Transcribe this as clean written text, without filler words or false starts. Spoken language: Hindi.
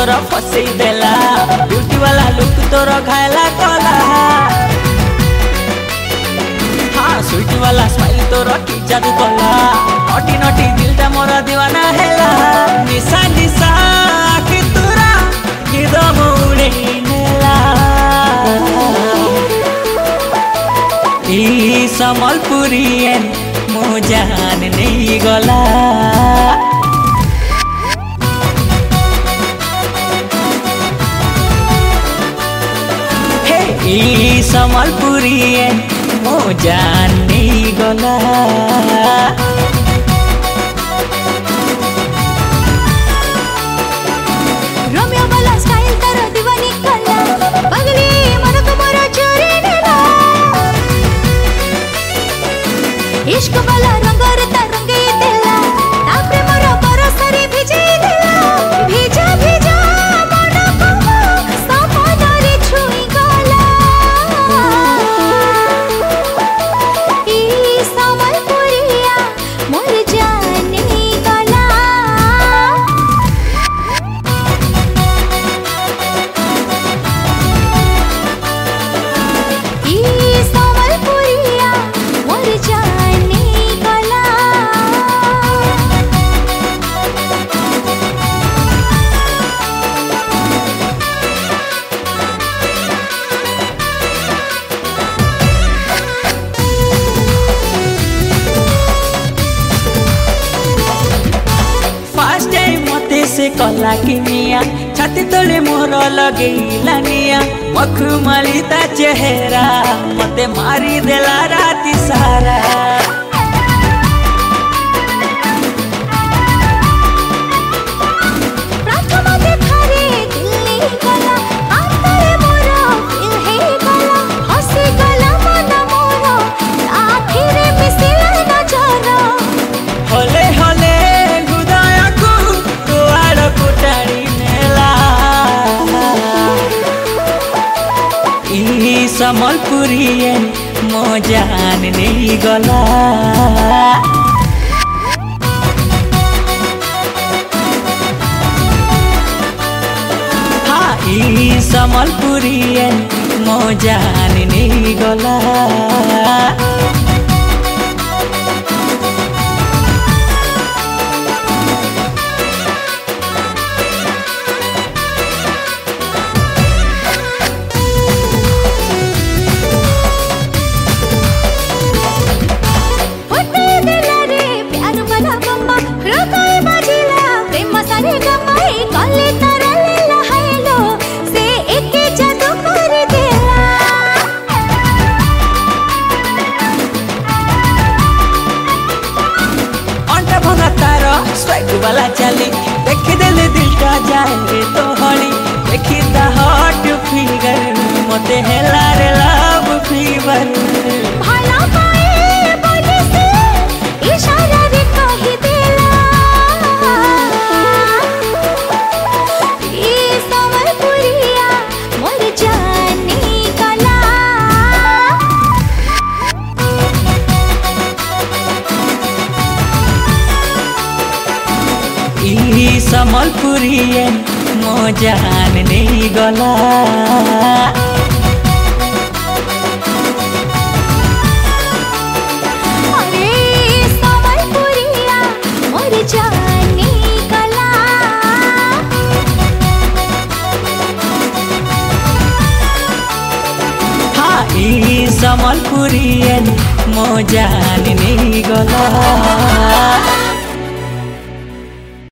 तोर फसई देला ब्यूटी वाला लुक तोर घायला कला हाँ स्वीट वाला स्माइल तोर की जादू कला नटी नटी दिलटा मोर दीवाना हेला निशा निशा कि तोरा किदम उड़ेई नेला ई समलपुरी मो जान नहीं गला ई समलपुरी मो जान नहीं गला रोमियो वाला स्टाइल तारो दीवानी कला पगली मन को मोरा चोरी नेला इश्क वाला रंग रे रंगे देला तापरे मोरा बरसरी भिजे देला भिजा भिजा मन को सपनरे छुई गला ई समलपुरिया मोर जाने गला ई समलपुरिया मोर जाने गला फर्स्ट टाइम मते से कला कि मिया छाती तले मोर लगेला निया मखमली ता चेहरा मते मारी देला राती सारा प्रथम देखारे दिल्ली गला आतरे मोरा दिल हे गला हसी गला मन मोरा आखिरे मिसिला नजर हले हले हृदय को तोआर कुटारी नेला ई समलपुरी मो जान नहीं गला हाँ ई समलपुरी मो जान नहीं गला फटे दिला रे प्यार वाला बम्बा हृदय बजिला प्रेम सारे गमाई कले तरले लहाइलो से एके जादू कर देला अंटा भंगा तार स्वाइग वाला चली देखी देले दिलटा जाए रे तो हली देखी ता हॉट फिगर मते हेला रे लव फीवर भाला पाए बोले से इशारा रे कही देला ई समलपुरिया मोर जाने गला ई समलपुरी मो जान नहीं गला अरे समलपुरिया मोर जाने गला हाँ ई समलपुरी मो जान नहीं गला।